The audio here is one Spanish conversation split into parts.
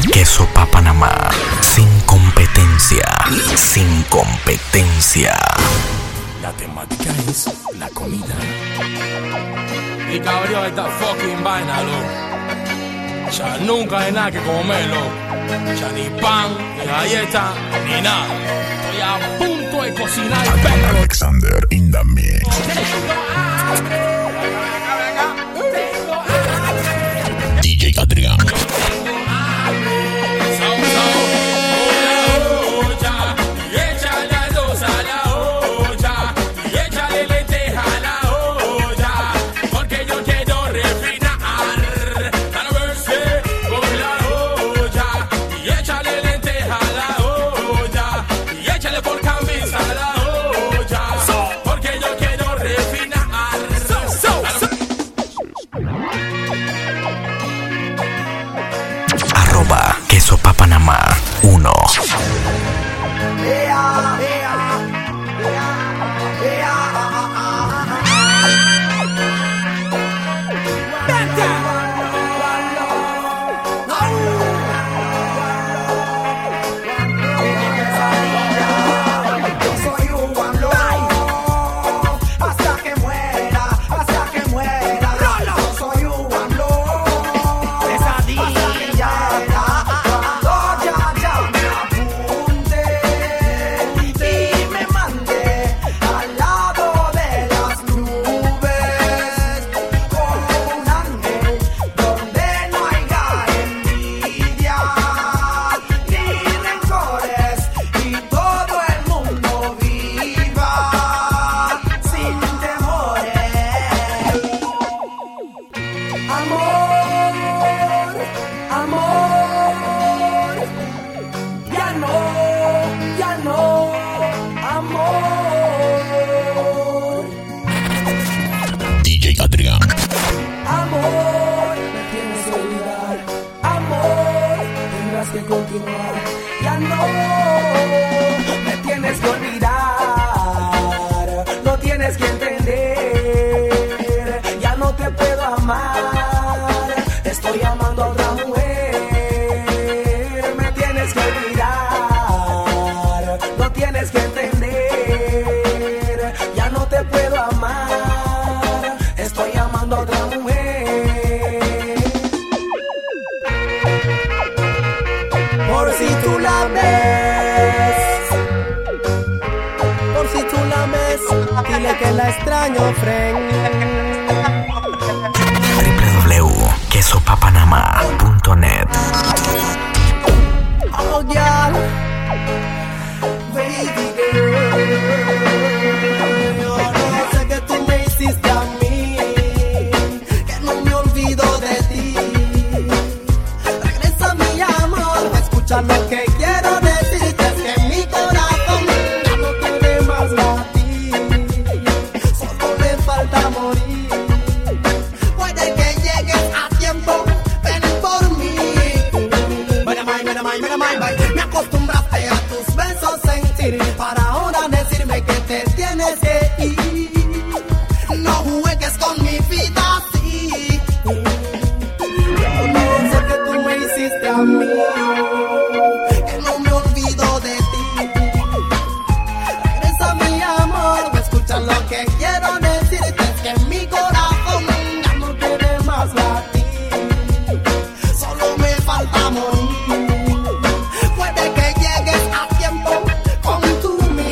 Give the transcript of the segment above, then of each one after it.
Queso Pa' Panamá. Sin competencia. Sin competencia. La temática es la comida. Y cabrón, esta fucking vaina, loco. Ya nunca hay nada que comerlo. Ya ni pan, ni galleta, ni nada. Estoy a punto de cocinar el perro. Alexander in the mix. DJ Adrián. Queso Pa' Panamá 1. DJ Adrián. Amor, me tienes que olvidar. Amor, tendrás que continuar. Ya no me tienes que olvidar. No tienes que entender. Ya no te puedo amar. Estoy amando a otra mujer. Me tienes que olvidar. No tienes que entender. Ya no te puedo amar. Estoy amando a otra mujer. Por si tú la ves, por si tú la ves, dile que la extraño, friend. www.quesopapanamá.net. Oh, yeah, baby girl. Yo no sé que tú me hiciste a mí, que no me olvido de ti. Regresa mi amor, escucha lo que quiero decirte. Es que mi corazón ya no tiene más latir. Solo me falta morir. Puede que llegues a tiempo, ven por mí. Me acostumbraste a tus besos sentir, para ahora decirme que te tienes que ir. No juegues con mi vida así. Yo no sé que tú me hiciste a mí, que no me olvido de ti. Regresa mi amor, escucha lo que quiero decirte. Es que mi corazón ya no tiene más latir. Solo me falta morir. Puede que llegues a tiempo con tu mí.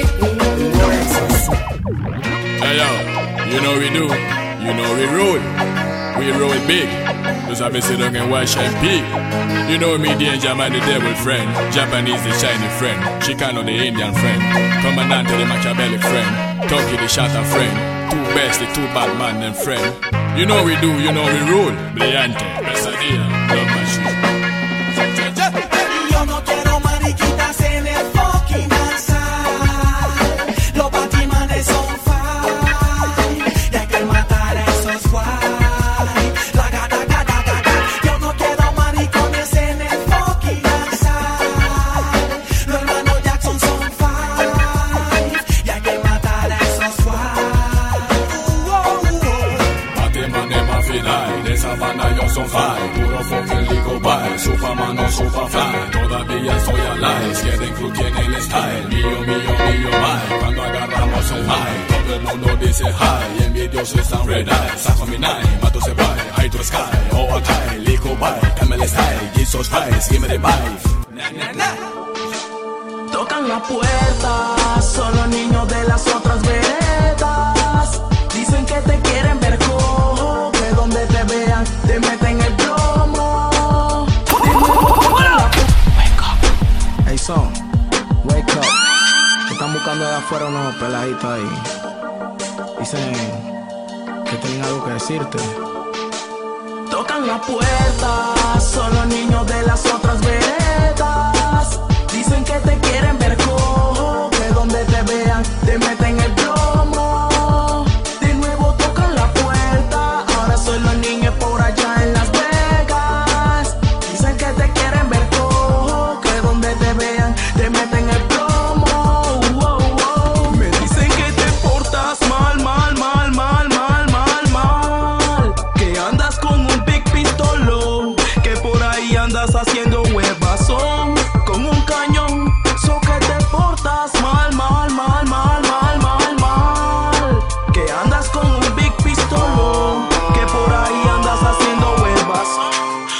Hey yo, you know we do, you know we roll big. Just have to sit down and watch and peak. You know me, Danger Man, the devil friend. Japanese, the shiny friend. Chicano, the Indian friend. Commandante, the Machiavelli friend. Turkey, the shatter friend. Two best, the two bad man, them friend. You know we do, you know we rule. Brillante, pesadilla, love machine. Yo no quiero mariquitas en el fucking alzar. Los batimanes son fine. Y hay que matar a esos guay. La gata, gata, gata. Yo no quiero maricones en el fucking alzar. Los hermanos Jackson son fine. Y hay que matar a esos guay. Batimanes más final, de esa banda yo son fine. Puro fucking legal by. no superfly. Todavía soy alive, quieren club tiene el style. Mío, my. Cuando agarramos el mic, todo el mundo dice hi. Envidiosos están red eye. Saco mi nine, mato se bye. High to the sky, oh okay. Lico bye, cambia el style. Jesus Christ, give me the vibe. Tocan la puerta, son los niños de las otras veredas. Dicen que te quieren ver cojo, que donde te vean te meten el plomo. Wake up. Hey son, wake up. Te están buscando de afuera unos peladitos ahí. Dicen que tienen algo que decirte. Tocan la puerta, son los niños de las otras veredas. Dicen que te quieren ver cojo, que donde te vean te meten el plomo. De nuevo tocan la puerta, ahora son los niños por allá en Las Vegas. Dicen que te quieren ver cojo, que donde te vean te meten el plomo. Me dicen que te portas mal, que andas con un big pistolón, que por ahí andas haciendo huevazón con un cañón, so que te portas mal, que andas con un big pistolón, que por ahí andas haciendo huevazón.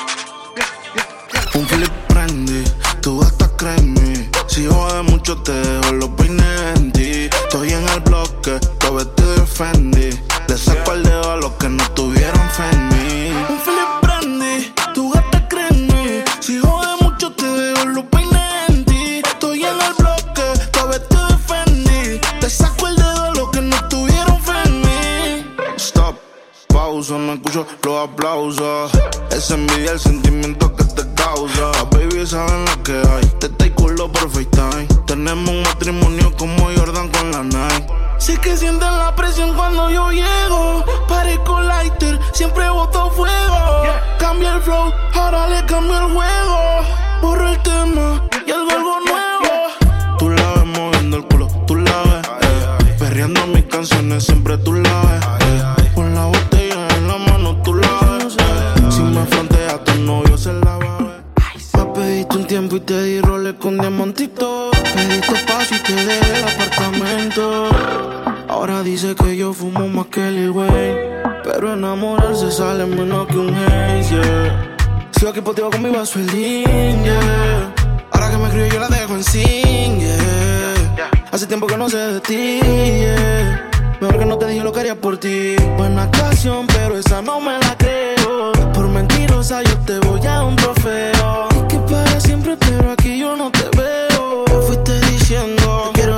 Un flip prendí, tú hasta créeme. Si jode mucho te dejo los peines en ti. Estoy en el bloque, todo vestido de Fendi. Le saco el dedo a los que no tuvieron fe en mí. Un flip prendí, tú hasta créeme. Si jode mucho te dejo los peines en ti. Estoy en el bloque, todo vestido de Fendi. Te saco el dedo a los que no tuvieron fe en mí. Stop, pausa, no escucho los aplausos. Esa envidia, el sentimiento que te causa. Las baby saben lo que hay. Te está culo por FaceTime. Tenemos un matrimonio como Jordan con la Nike. Sé que sienten la presión cuando yo llego. Parezco lighter, siempre boto fuego. Cambia el flow, ahora le cambio el juego. Borro el tema y algo nuevo. Tú la ves moviendo el culo, tú la ves. Perreando mis canciones, siempre tú la ves. Con la botella en la mano, tú la ves. Si me frontea, tu novio se la va a ver. Me pediste un tiempo y te di roles con diamantito. Pediste espacio y te dejé el apartamento. Ahora dice que yo fumo más que Lil Wayne, pero enamorarse sale menos que un Haze, yeah. Sigo aquí poteado con mi vaso el din, yeah. Ahora que me escribo yo la dejo en sin, yeah. Hace tiempo que no sé de ti, yeah. Mejor que no te dije lo que haría por ti. Buena actuación, pero esa no me la creo. Por mentirosa yo te voy a un trofeo. Y que para siempre, pero aquí yo no te veo. Me fuiste diciendo quiero.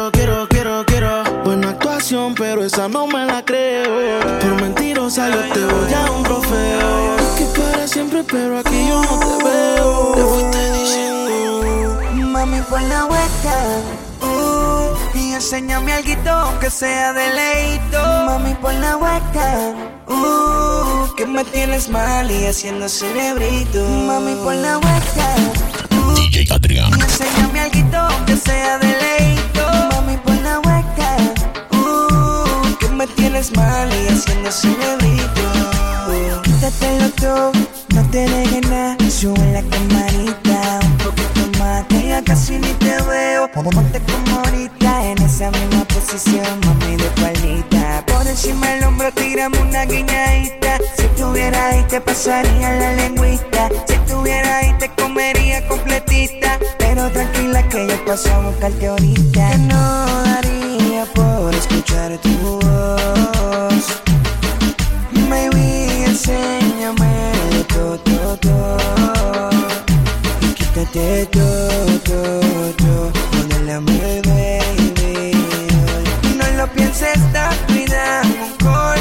Buena actuación, pero esa no me la creo. Por mentirosa yo te voy a un trofeo. Y que para siempre, pero aquí yo no te veo. Me fuiste diciendo mami, pon la vuelta. Y enséñame alguito, aunque sea de leíto. Mami, pon la vuelta. Que me tienes mal y haciendo cerebrito. Mami, pon la vuelta. DJ Adrián. Y enséñame alguito, aunque sea de leíto. Mami, pon la vuelta. Que me tienes mal y haciendo cerebrito. Quítatelo todo, no te dejes nada. Sube la camarita un poquito más, que ya casi ni te veo. Ponte como ahorita en esa misma posición, mami, de palita. Por encima del hombro tírame una guiñadita. Si estuviera ahí te pasaría la lengüita. Si estuviera ahí te comería completita. Pero tranquila que yo paso a buscarte ahorita. Que no daría por escuchar tu voz. Baby, enséñame todo. Y quítate todo. Modélame, baby. No lo pienses, dame un call,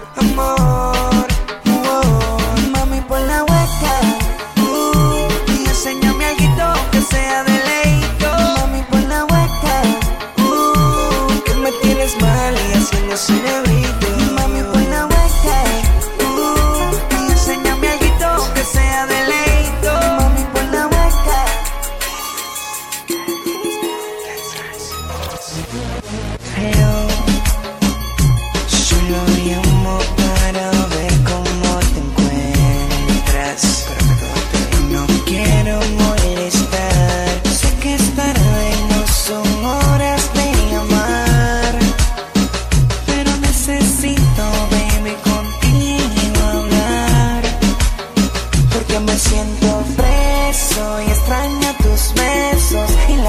amor. Mami, pon la vuelta. Y enséñame alguito que sea de leíto. Mami, pon la vuelta. Que me tienes mal y haciendo cerebrito. Mami, pon la vuelta. Y enséñame alguito que sea de leíto. Mami, pon la vuelta. Hello.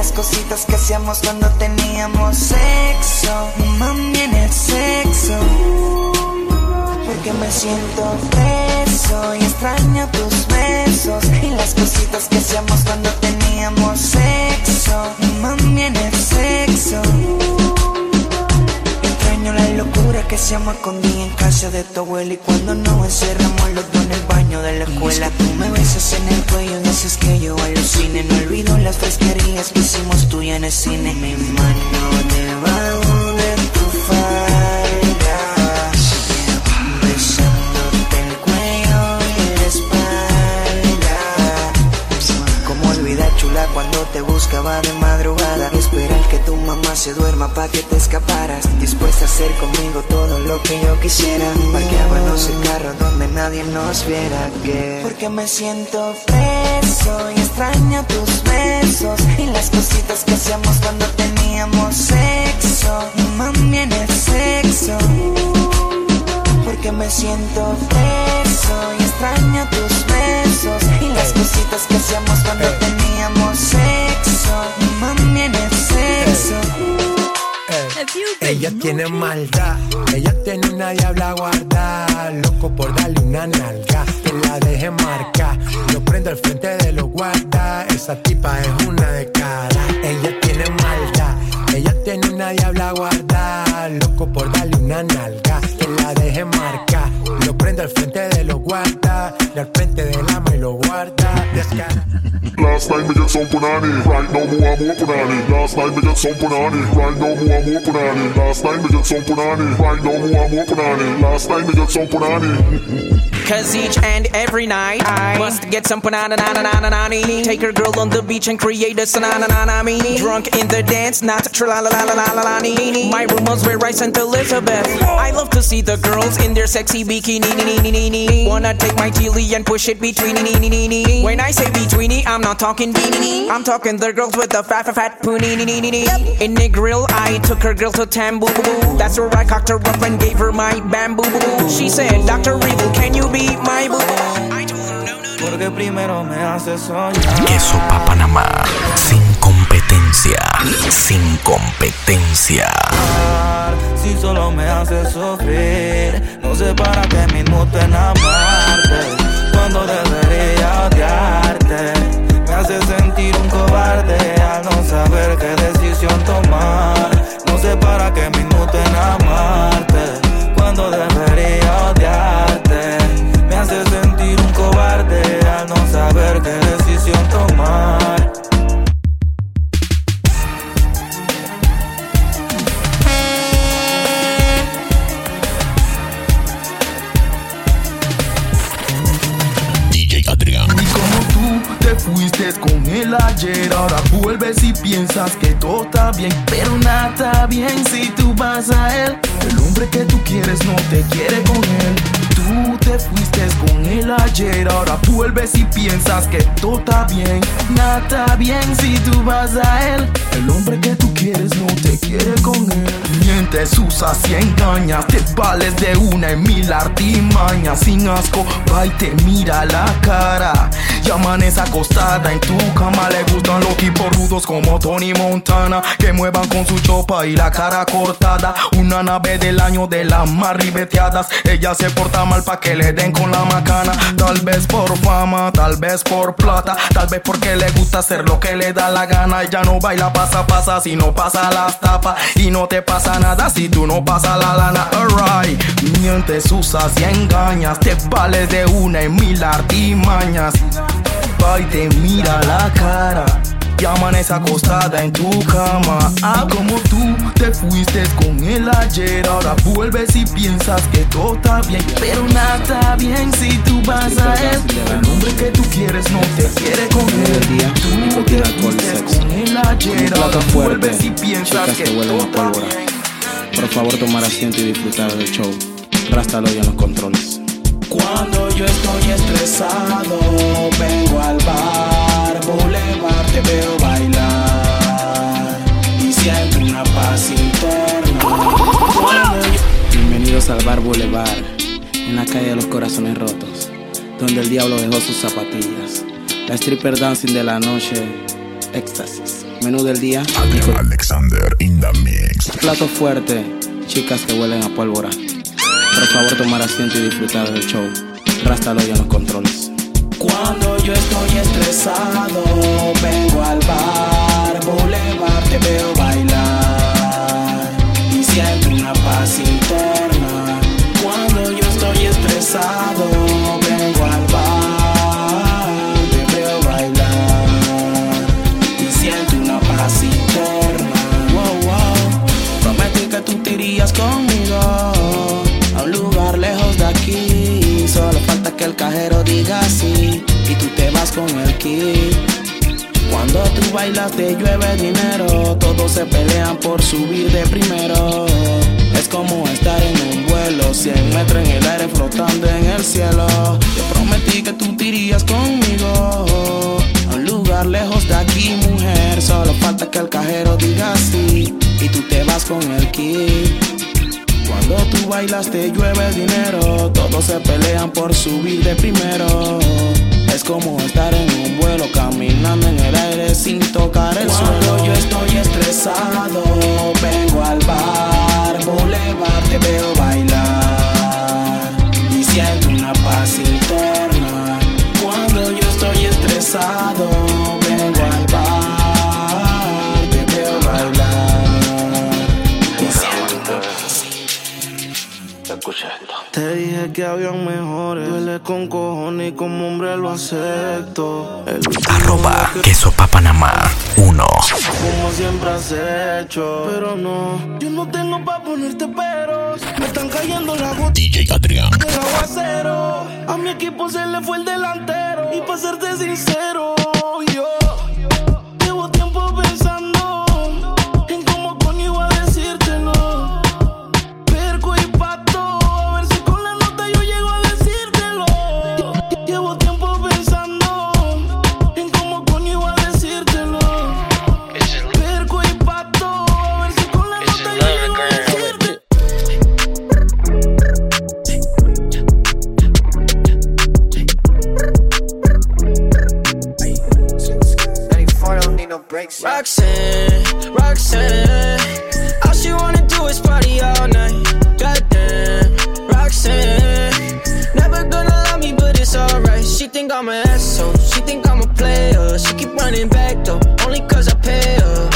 las cositas que hacíamos cuando teníamos sexo. Mami, en el sexo. Porque me siento preso y extraño tus besos. Y las cositas que hacíamos cuando teníamos sexo. Mami, en el sexo. Extraño la locura que hacíamos escondida en casa de tu abuela. Y cuando nos encerramos los dos en el baño de la escuela. Tú me besas en el cuello, no haces que yo alucine. No olvido las fresquerías que hicimos tú y en el cine. Mi mano debajo de tu falda, besándote el cuello y la espalda. Como olvidar, chula, cuando te buscaba de madrugada. Esperar que tu mamá se duerma pa' que te escaparas. Dispuesta a hacer conmigo todo lo que yo quisiera. Parqueábamos el carro donde nadie nos viera. Que porque me siento preso y extraño tus besos. Y las cositas que hacíamos cuando teníamos sexo. Mami, en el sexo. Porque me siento preso y extraño tus besos. Y las cositas que hacíamos cuando teníamos sexo. Mami, en el sexo. Ella tiene maldad, ella tiene una diabla guardada. Loco por darle una nalga, que la deje marcar. Yo prendo al frente de los guardas. Esa tipa es una de cara. Ella tiene maldad, ella tiene una diabla guardada. Loco por darle una nalga, que la deje marcar. Lo prendo al frente de los guardas. Y al frente del ama y lo guarda. Descara. Last night me get some punani, right now more punani. Last night me get some punani, right now more punani. Last night me get some punani, right now more punani. Last night me get some punani. Cause each and every night I must get some punani. Take her girl on the beach and create a sananana. Drunk in the dance, not tra-la-la-la-la-la-la-ni. My rumors were right, St. Elizabeth. I love to see the girls in their sexy bikini. Wanna take my chili and push it between. When I say betweeny, I'm not talking beanie. I'm talking the girls with the fat poonie. In the grill, I took her girl to Tambu. That's where I cocked her up and gave her my bamboo. She said, Dr. Evil, can you be my boo? I told her no. Porque primero me hace soñar. Queso Papanamá, sin competencia, sin competencia. Si solo me hace sufrir, no sé para qué mismo te enamorarte. Cuando debería odiarte, me hace sentir un cobarde al no saber qué decisión tomar. No sé para qué mismo te enamorarte. Cuando debería odiarte, me hace sentir un cobarde al no saber qué decisión tomar. Te fuiste con él ayer, ahora vuelves y piensas que todo está bien, pero nada está bien si tú vas a él. El hombre que tú quieres no te quiere con él. Tú te fuiste con él ayer, ahora vuelves y piensas que todo está bien. Nada está bien si tú vas a él. El hombre que tú quieres no te quiere con él. Mientes, usas y engañas, te vales de una y mil artimañas. Sin asco, va y te mira la cara. Y amanece acostada en tu cama. Le gustan los tipos rudos como Tony Montana, que muevan con su chopa y la cara cortada. Una nave del año de las más ribeteadas. Ella se porta mal pa' que le den con la macana. Tal vez por fama, tal vez por plata, tal vez porque le gusta hacer lo que le da la gana. Ella no baila pasa si no pasa las tapas. Y no te pasa nada si tú no pasas la lana. Alright, mientes, usas y engañas, te vales de una y mil artimañas. Va y te mira la cara y amanece acostada en tu cama. Ah, como tú te fuiste con él ayer, ahora vuelves y piensas que todo está bien, pero nada está bien si tú vas a él. El hombre que tú quieres no te quiere con él. Tú te fuiste con él ayer, ahora vuelves y piensas que todo está bien. Por favor, tomar asiento y disfrutar del show. Rástalo ya en los controles. Cuando yo estoy estresado, vengo al bar Boulevard, te veo bailar y siento una paz interna. Bienvenidos al bar Boulevard, en la calle de los corazones rotos, donde el diablo dejó sus zapatillas. La stripper dancing de la noche más éxtasis. Menú del día, Alexander in the mix. plato fuerte, chicas que huelen a pólvora. Por favor, tomar asiento y disfrutar del show. Rástalo ya en los controles. Cuando yo estoy estresado, vengo al bar, Boulevard, te veo bailar y siento una paz interna. Cuando yo estoy estresado, vengo al bar, te veo bailar y siento una paz interna. Wow, wow. Prometí que tú te irías conmigo a un lugar lejos de aquí. Solo falta que el cajero diga sí y tú te vas con el kit. Cuando tú bailas te llueve dinero, todos se pelean por subir de primero. Es como estar en un vuelo, 100 metros en el aire flotando en el cielo. Te prometí que tú te irías conmigo a un lugar lejos de aquí, mujer. Solo falta que el cajero diga sí y tú te vas con el kit. Cuando tú bailas te llueve dinero, todos se pelean por subir de primero. Es como estar en un vuelo, caminando en el aire sin tocar el suelo. Cuando yo estoy estresado, vengo al bar, Boulevard, te veo bailar y siento una paz interna. Cuando yo estoy estresado, vengo al bar, te veo bailar y siento una paz interna. Te dije que habían mejores. Duele con cojones y como hombre lo acepto. Arroba Queso Pa Panamá 1. Como siempre has hecho. Pero no, yo no tengo pa' ponerte peros. Me están cayendo las gotas DJ Adrián. del aguacero. A mi equipo se le fue el delantero. Y pa' serte sincero, yo llevo tiempo pensando en cómo coño iba a decirte no. Perco y pato, a ver si con la nota yo llego a decírtelo. Llevo tiempo pensando en cómo coño iba a decírtelo. Perco y pato, a ver si con la nota yo llego a decírtelo. Roxanne, all she wanna do is party all night. Goddamn, Roxanne, never gonna love me, but it's alright. She think I'm an asshole, she think I'm a player. She keep running back though, only cause I pay her.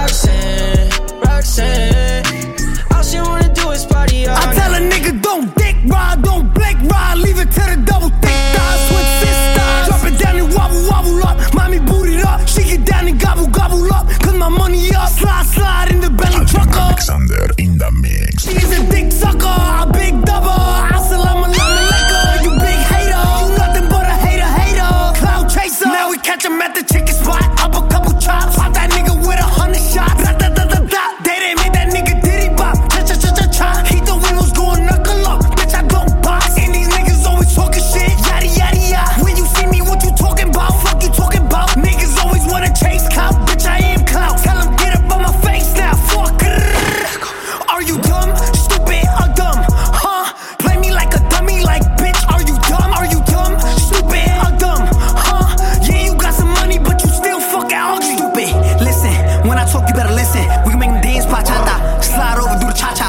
Roxanne, all she wanna do is party all night. I tell a nigga don't dick ride, don't blick ride, leave it to the double thick thighs, switch sisters. Drop it down and wobble, wobble up, mommy boot it up. She get down and gobble, gobble up, cause my money up. Slide, slide in the belly trucker. Alexander in the mix. She's a dick sucker, a big double. Assalamu alaikum, you big hater. You nothing but a hater, hater. Cloud chaser. Now we catch him at the chicken spot. Up a couple chops. Pop that nigga with 100 shots. Da, da, da, da, da. They didn't make that nigga diddy bop. Cha, cha, cha, cha, cha. He thought we was going knuckle up. Bitch, I don't box. And these niggas always talking shit. Yada, yada, yada. When you see me, what you talking about? Fuck you talking about? Niggas always wanna chase clout. Bitch, I am clout. Tell him get up on my face now. Fuck. Are you dumb? Stupid or dumb? Huh? Play me like a dummy, like bitch. Are you dumb? Are you dumb? Stupid or dumb? Huh? Yeah, you got some money, but you still fucking ugly. Stupid. Listen, when I talk, you better listen. We can make them dance, bachata. Slide over, do the cha-cha.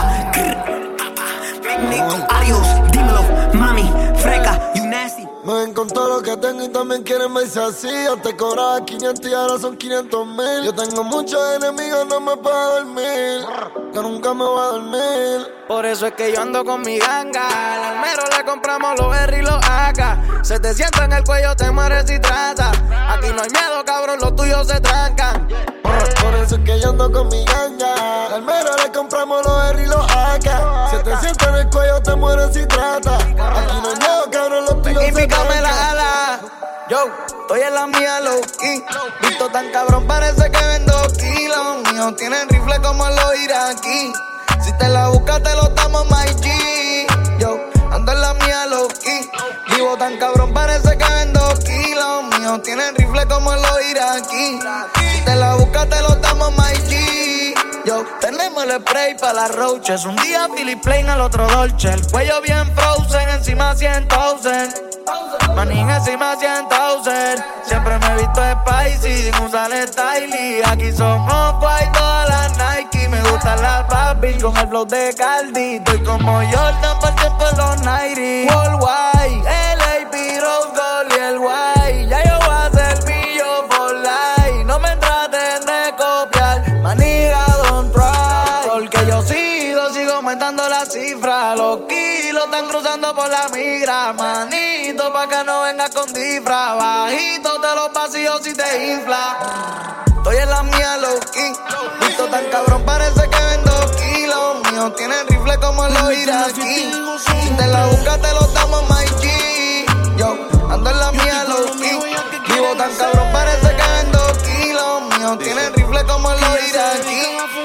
Adios, dímelo, mami, freca, you nasty. Me encontró lo que tengo y también quieren verse así. Yo te cobraba 500 y ahora son 500,000. Yo tengo muchos enemigos, no me puedo dormir. Que nunca me voy a dormir. Por eso es que yo ando con mi ganga. Al almero le compramos los R y los AK. 700 en el cuello, te mueres si trata. Aquí no hay miedo, cabrón, los tuyos se trancan. Por eso es que yo ando con mi ganga. Al mero le compramos los R y los AK. 700 en el cuello, te mueres si trata. Aquí no hay miedo, cabrón, los tuyos se Pícame la trancan. ala. Yo, estoy en la mía low key. Visto tan cabrón, parece que vendo kilos. Míos tienen rifle como los iraquí. Si te la buscas, te lo damos, my G. Yo, ando en la mía low key. Vivo tan cabrón, parece que vendo kilos. Míos tienen rifle como los iraquí. Si te la buscas, te lo damos, my G. Yo, tenemos el spray para las roaches. Un día Philip Plain, al otro Dolce. El cuello bien frozen, encima 100,000. Manín encima 100,000. Siempre me he visto spicy, sin usar styling. Aquí somos white, todas las Nike. Me gustan las Barbie con el flow de Caldi. Estoy como Jordan por tiempo de los 90. Worldwide, LA, Rose Gold y el White. Ya yo voy a ser millo for life. No me traten de copiar, maniga, don't try. Porque yo sigo aumentando la cifra. Los kilos están cruzando por la migra. Manito, pa' que no vengas con disfra. Bajito de los vacíos si te infla. Estoy en la mía, low key. Visto tan cabrón, parece que vendo kilos. Míos tienen rifle como los iraquí. Si te la buscas, te lo damos, my G. Yo ando en la mía, low key. Vivo tan cabrón, parece que vendo kilos. Míos tienen rifle como los iraquí.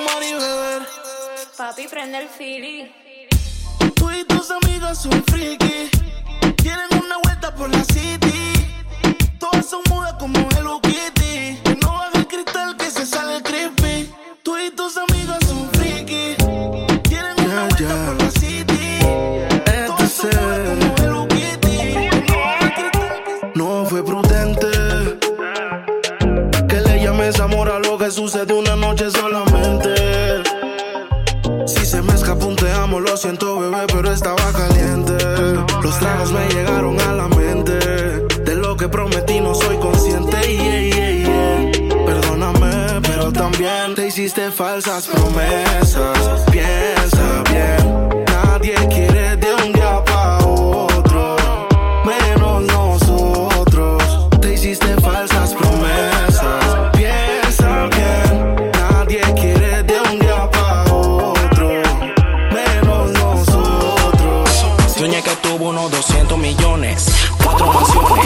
Papi, prende el Philly. Tú y tus amigas son friki. Quieren una vuelta por la city. Todas son mudas como Hello Kitty. Que no baja el cristal, que se sale creepy. Tú y tus amigas son friki. Quieren una vuelta por la city. Todas son mudas como Hello Kitty. Que no baja el cristal. No fue prudente que le llames amor a lo que sucede una noche solamente. Si se me escapó un te amo, lo siento bebé, pero estaba caliente. Los tragos me llegaron a la mente. De lo que prometí no soy consciente. Perdóname, pero también te hiciste falsas promesas. Piensa bien, nadie quiere de un día pa' otro, menos nosotros. Te hiciste falsas promesas. Piensa bien, nadie quiere de un día pa' otro, menos nosotros. Soñé que tuvo unos 200 millones, 4 mansiones,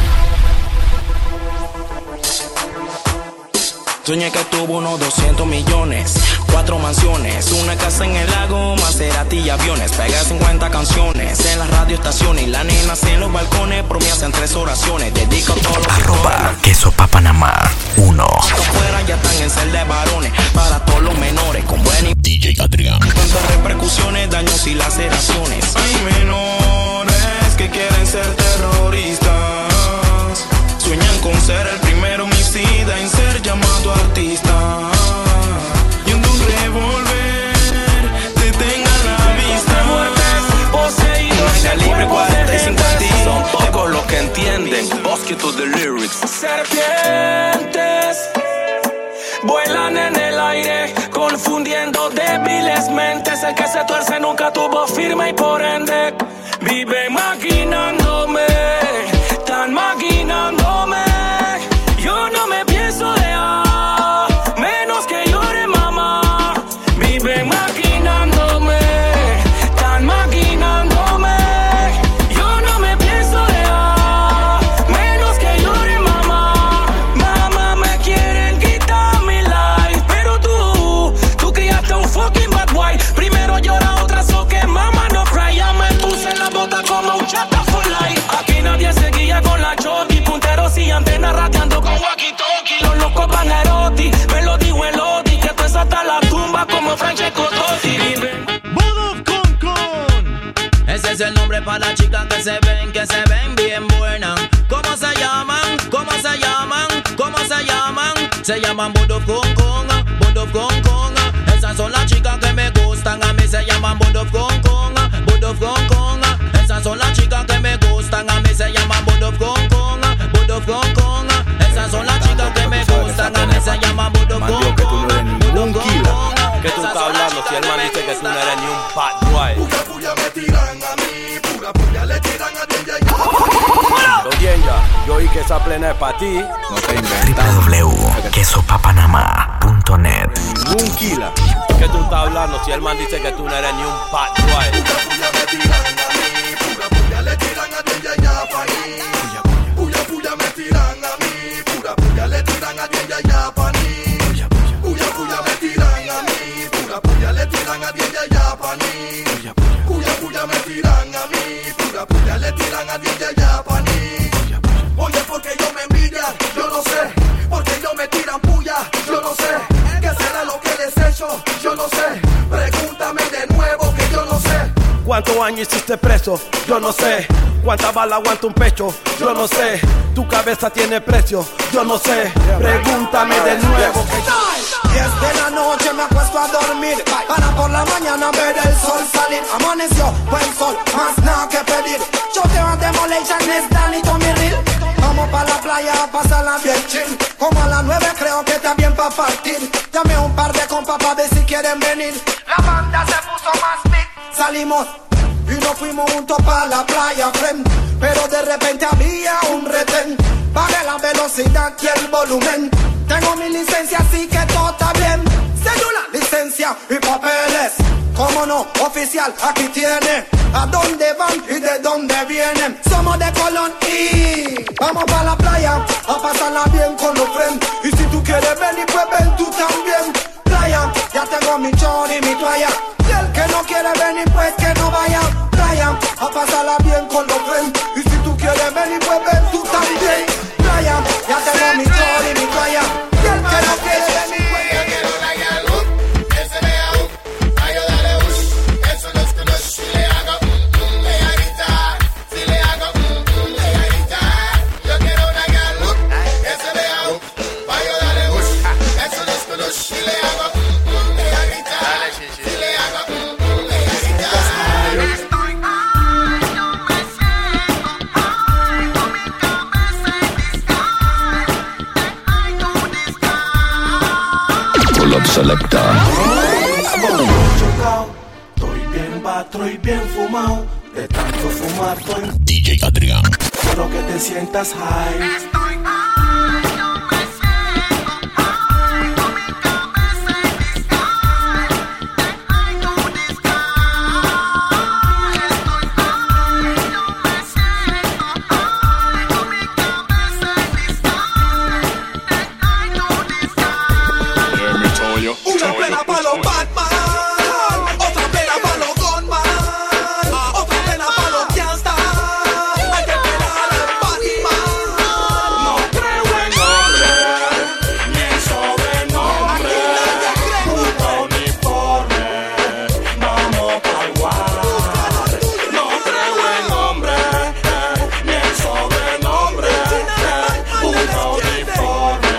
Soñé que tuvo unos 200 millones, 4 mansiones, una casa en el lago, Maserati y aviones. Pegué 50 canciones en las radioestaciones y las nenas en los balcones. Por mí hacen 3 oraciones, dedico todos los Queso Papanamá 1. Afuera ya están en cel de varones, para todos los menores con buen DJ Adrián. Cuántas repercusiones, daños y laceraciones. Hay menores que quieren ser terroristas. Sueñan con ser el primer homicida en ser llamado artista. Y un revólver te tenga la vista. Muertes poseídos. En el libre 45 son pocos los que entienden. Bosque to the lyrics. Serpientes vuelan en el aire, confundiendo débiles mentes. El que se tuerce nunca tuvo firme y por ende vive maquinándome. Están maquinándome. Yo no me pienso dejar, menos que llore mamá. Vive maquinándome. Están maquinándome. Yo no me pienso dejar, menos que llore mamá. Mamá, me quieren quitar mi life, pero tú criaste un fucking bad boy. Primero llora otra, so que mamá no cry. Ya me puse en la bota como un chata for life. Aquí nadie se guía con la choti, punteros y antenas rateando con walkie-talkie. Los locos van a eroti, me lo dijo el Odi, que tú es hasta la tumba como Francesco Totti. Ese es el nombre para las chicas que se ven bien buenas. ¿Cómo se llaman? ¿Cómo se llaman? ¿Cómo se llaman? Se llaman Bodo Kong Kong, Bodo Kong Kong. Esas son las chicas que me gustan, a mí se llaman Bodo Kong Kong, Bodo Kong Kong. Esas son las chicas que me gustan, a mí se llaman Bodo Kong Kong, Bodo Kong Kong. Esas son las chicas que me gustan, a mí se llaman Bodo Kong Kong, Bodo Kong Kong. ¿Qué tú estás hablando? Si el man dice que tú no eres ni un bad boy. Pura puya me tiran a mí, pura puya le tiran a ti. Yo oí que esa plena es para ti. No te inventas. www.quesopapanaما.net. Un killer. ¿Qué tú estás hablando? Si el man dice que tú no eres ni un bad boy. Pura puya me tiran a mí, pura puya le tiran a ti y allá pa' mí. Puya puya me tiran a mí, pura puya le tiran a ti y allá pa' mí. Puya puya me tiran a mí, pura puya le tiran a ti y allá pa' mí. Puya puya me tiran a mí, pura puya le tiran a ti y allá pa' mí. Oye, porque yo me envidian, yo no sé, porque ellos me tiran puya, yo no sé, ¿qué será lo que les he hecho? preso? Yo no sé. Pregúntame de nuevo que yo no sé. ¿Cuántos años hiciste preso? Yo no sé. ¿Cuánta bala aguanta un pecho? Yo no sé. Tu cabeza tiene precio, yo no sé. Pregúntame de nuevo que yo... 10 de la noche me acuesto a dormir para por la mañana ver el sol salir. Amaneció, buen sol, más nada que pedir. Choteo a Demolition, es Danny Tommy Real. Vamos pa' la playa a pasarla bien chill. Como a las 9 creo que está bien pa' partir. Llamé a un par de compas pa' ver si quieren venir. La banda se puso más big. Salimos y nos fuimos juntos pa' la playa, friend. Pero de repente había un retén. Bajé la velocidad y el volumen. Tengo mi licencia, así que todo está bien. Cédula, licencia y papeles. Cómo no, oficial, aquí tiene. ¿A dónde van y de dónde vienen? Somos de Colón y vamos pa' la playa a pasarla bien con los friends. Y si tú quieres venir, pues ven tú también. Playa, ya tengo mi chor y mi toalla. Y el que no quiere venir, pues que no vaya. Playa, a pasarla bien con los friends. Y si tú quieres venir, pues ven tú también. Playa, ya tengo mi chor y mi toalla. Y el que no quiere venir, pues yo quiero una galú. Ese me hago, ayo dale bush. Eso no es que no es si le hago ella grita. Si le hago ella grita. Yo quiero una galú. Ese me hago, ayo dale bush. Eso no es que no es si le hago ella grita. Si le hago ella grita. Selecta. Estoy bien batro y bien fumado. De tanto fumar estoy DJ Adrián. Quiero que te sientas high. Una plena pa' los Batman, otra plena pa' los Gunman, otra plena pa' los Gangsta. Hay que pelar al Batman. No creo en nombre, ni en sobrenombre. Puto uniforme, vamos pa'l guar. No creo en nombre, ni en sobrenombre. Puto uniforme.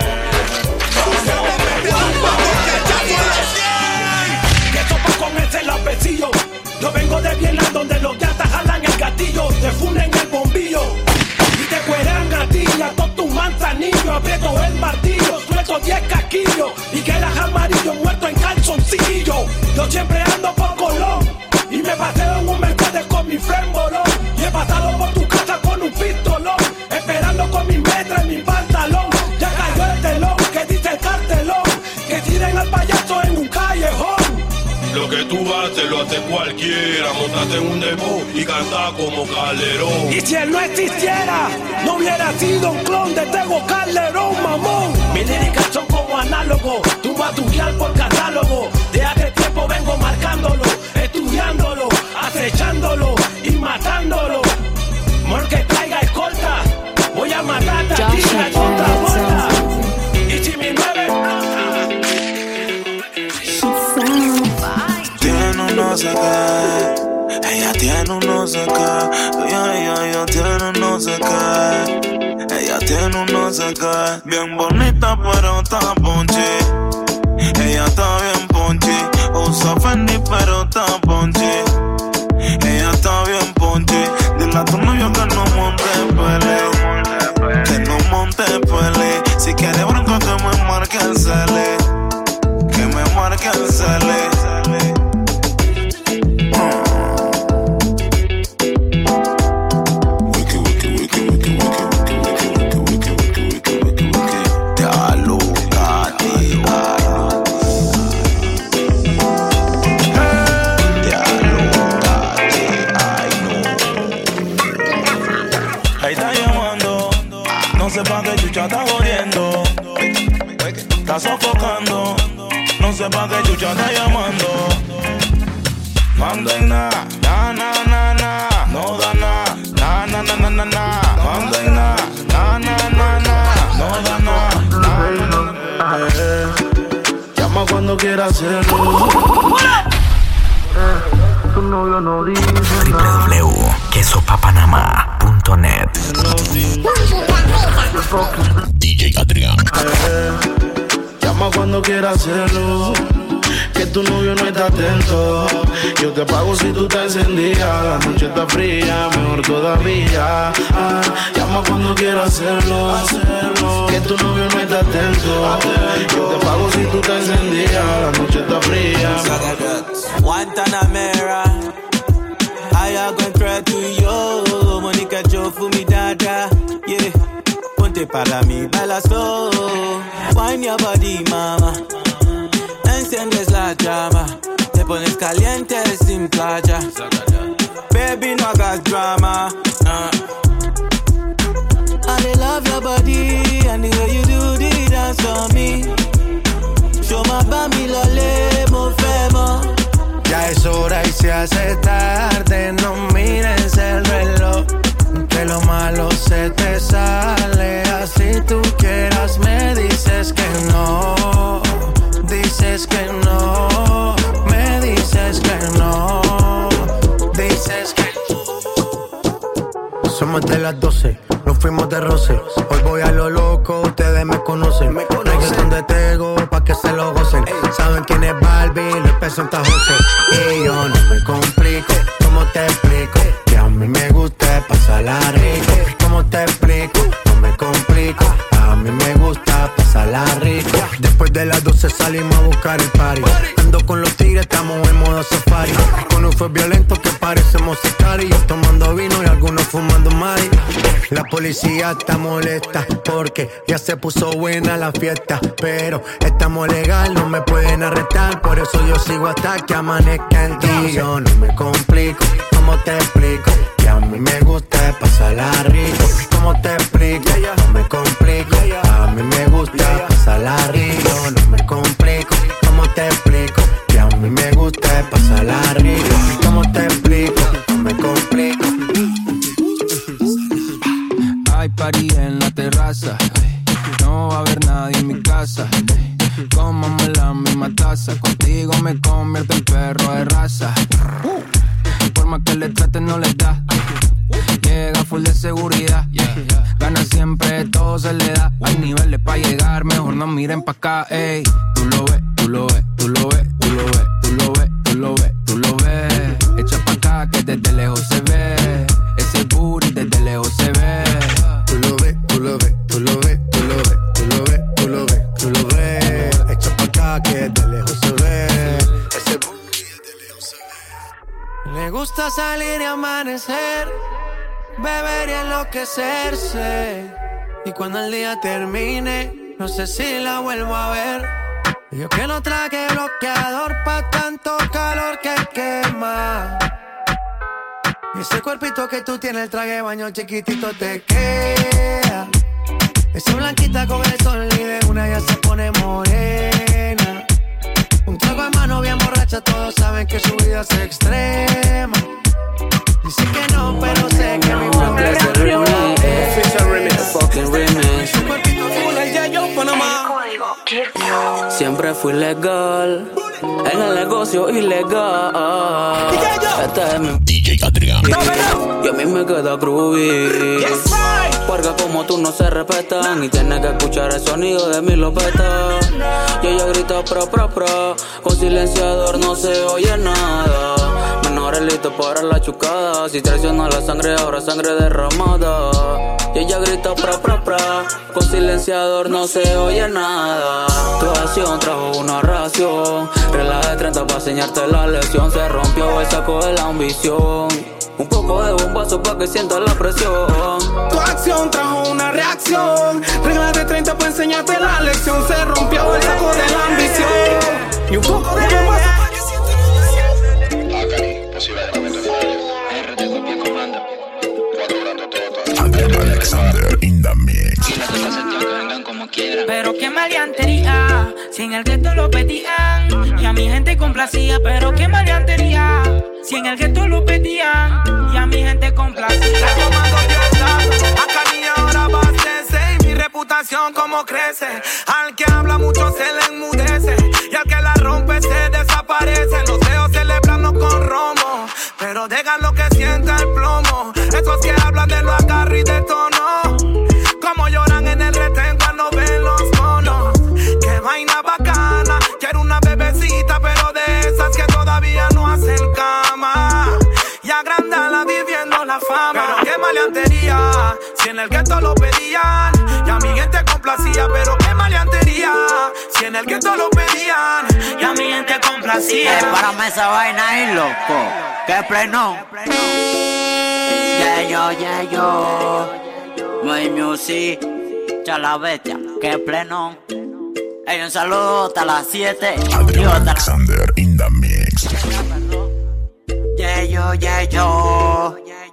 Yo vengo de Vietnam donde los yatas jalan el gatillo, te funden el bombillo y te cueran a ti y a todos tus manzanillos. Aprieto el martillo, suelto 10 casquillos y quedas amarillo muerto en calzoncillo. Yo siempre ando por Colón y me paseo en un Mercedes con mi friend Bolón. Y he pasado por tu casa con un pistolón, esperando con mi metra en mi pantalón. Ya cayó el telón que dice el cartelón, que tiren al payaso en un callejón. Lo que tú haces lo hace cualquiera. Montate en un demo y canta como Calderón. Y si él no existiera, no hubiera sido un clon de Tego Calderón, mamón. Mis líricas son como análogos, tú vas a tuguear por catálogo. De hace tiempo vengo marcándolo, estudiándolo, acechándolo y matándolo. Porque caiga escolta, voy a matarte a ti y a otra vuelta. Y si mi nueve no sé qué, ella tiene un no sé qué, ella tiene un no sé qué, ella tiene un no sé qué, bien bonita pero está ponchi, ella está bien ponchi, usa Fendi pero está ponchi, ella está bien ponchi, dile a tu novio que no monte pele, que no monte pele, si quiere bronco que me marque el cele, que me marque el cele. sepa que chucha está jodiendo, está sofocando. No sepa que chucha está llamando. Manda en na, na, na, na, na. No da na, na, na, na, na, na, na. Manda en na, na, na, na, na. No da na, na, na, na, na. Llama cuando quieras hacerlo. Tu novio no dice nada. www.quesopapanama.net. DJ Adrián. Llama cuando quieras hacerlo. Que tu novio no está atento. Yo te pago si tú te encendías. La noche está fría, mejor todavía. Llama cuando quieras hacerlo. Que tu novio no está atento. Yo te pago si tú te encendías. La noche está fría. Guantanamera, I hago entrar tú y yo. Mónica, yo fumi dada. Yeah, ponte para mí, baila slow. Wine your body, mama. Enciendes la llama, te pones caliente sin playa. Baby, no hagas drama. I love your body and the way you do the dance on me. Show my bami lo le femo. Ya es hora y se hace tarde, no mires el reloj. Que lo malo se te sale, así tú quieras me dices que no. Dices que no, me dices que no, dices que no. Somos de las 12, nos fuimos de roce. Hoy voy a lo loco, ustedes me conocen. Reggaeton de Tego, pa' que se lo gocen. Saben quién es Barbie, les presenta José. Y yo no me complico, ¿cómo te explico? Que a mí me gusta pasarla rico. ¿Cómo te explico? No me complico, a mí me gusta pasarla rico. Después de las 12 salimos a buscar el party. Ando con los tigres, estamos en modo safari. Con un fue violento que parecemos sicarios. Tomando vino y algunos fumando mari. La policía está molesta porque ya se puso buena la fiesta. Pero estamos legal, no me pueden arrestar. Por eso yo sigo hasta que amanezca en ti. Yo no me complico, ¿cómo te explico? Que a mí me gusta pasarla rico. ¿Cómo te explico? No me complico, a mí me gusta pasarla rico. No me complico, ¿cómo te explico? Que a mí me gusta pasarla rico. ¿Cómo te explico? No me complico. Hay party en la terraza, no va a haber nadie en mi casa. Comamos la misma taza, contigo me convierto en perro de raza. Por más que le traten no les da. Llega full de seguridad, gana siempre, todo se le da. Hay niveles pa' llegar, mejor no miren pa' acá, ey. Tú lo ves, tú lo ves, tú lo ves, tú lo ves, tú lo ves, tú lo ves, tú lo ves. Echa pa' acá que desde lejos se ve. Ese booty desde lejos se ve. Tú lo ves, tú lo ves, tú lo ves, tú lo ves, tú lo ves, tú lo ves, tú lo ves. Echa pa' acá que desde lejos se ve. Ese booty desde lejos se ve. Le gusta salir y amanecer, beber y enloquecerse. Y cuando el día termine, no sé si la vuelvo a ver. Yo que no traje bloqueador pa' tanto calor que quema. Y ese cuerpito que tú tienes, el traje de baño chiquitito te queda. Esa blanquita con el sol y de una ya se pone morena. Un trago de mano bien borracha, todos saben que su vida es extrema. Dice que no, pero sé que mi flow es el remix. Official remix, fucking remix. Su cuerpito full el Yayo Panamá. Siempre fui legal en el negocio ilegal. Este es mi DJ Adrián. y a mí me queda groovy. Porque como tú no se respetan y tienes que escuchar el sonido de mi lopeta. Y ella grita pro. Con silenciador no se oye nada. Menores listos para la chucada. Si traiciona la sangre, ahora sangre derramada. Y ella grita pro. Con silenciador no se oye nada. Tu acción trajo una ración. Regla de 30 para enseñarte la lección. Se rompió el saco de la ambición. Un poco de bombazo pa' que sientas la presión. Tu acción trajo una reacción. Regla de 30 para enseñarte la lección. Se rompió el saco de la ambición. Y un poco de bombazo pa' que sientas la presión. Posible de momento final. RT con bien comanda. Cuadrando todo. Adrián Alexander in the mix. Si las cosas se te vengan como quieran. Pero qué maleantería, si en el gueto lo pedían y a mi gente complacía. Pero qué maleantería, si en el gueto lo pedían y a mi gente complacía. Acá ni ahora abastece y mi reputación como crece. Al que habla mucho se le enmudece y al que pero déjalo que sienta el plomo. Esos que hablan de lo agarro y de tono, como lloran en el retén cuando ven los monos. Qué vaina bacana, quiero una bebecita, pero de esas que todavía no hacen cama. Y agrandala viviendo la fama. Pero qué maleantería, si en el gueto lo pedían. Y a mi gente complacía, pero qué maleantería, si en el gueto lo pedían. Y a mi gente complacía. Párame esa vaina ahí, loco. Que pleno. Yeah, yo. My music. Chala bestia. Que pleno. Hey, un saludo hasta las 7. Adrián Alexander in the mix. Yeah, yo.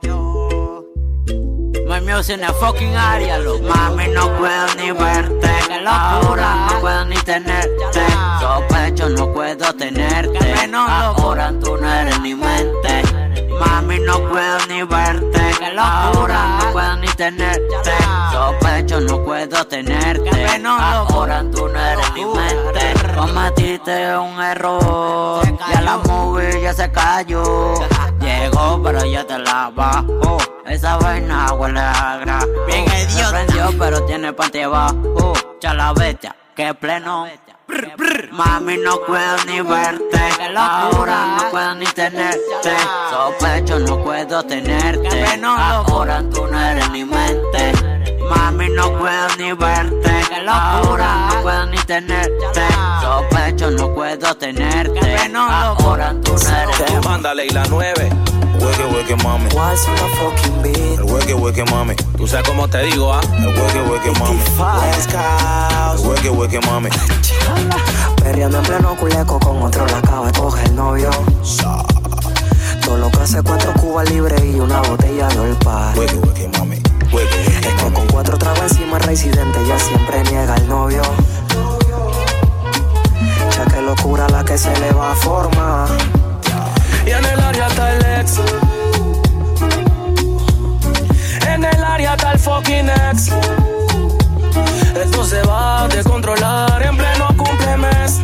My music en la fucking área, loco. Mami, no puedo ni verte. Qué locura, no puedo ni tenerte. Sospecho, no puedo tenerte. Ahora tú no eres ni mente. Mami, no puedo ni verte. Qué locura, no puedo ni tenerte. Sospecho, no puedo tenerte. Ahora tú no eres ni mente. Cometiste un error. Ya la movie ya se cayó. Llegó, pero ya te la bajo. Esa vaina huele a gras. Bien idiota. Prendió, pero tiene panty abajo. Chala bestia, que pleno. Mami, no puedo ni verte. Qué locura, no puedo ni tenerte. Sospecho, no puedo tenerte. Ahora tú no eres ni mente. Mami, no puedo ni verte. Qué locura, no puedo ni tenerte. Sospecho, no puedo tenerte. Ahora tú no eres ni mente. Mándale y la 9. Hueque, mami. What's my fucking beat? El hueque, mami. Tú sabes cómo te digo, ¿ah? El hueque, mami. El hueque, mami. Perreando en pleno culeco con otro la acaba de coger el novio. Todo lo que hace 4 cubas libres y una botella de olpa. Hueque, mami. Es que con 4 tragos encima el residente ya siempre niega el novio. Ya que locura la que se le va a formar. Y en el área está el ex. En el área está el fucking ex. Esto se va a descontrolar en pleno cumplemes.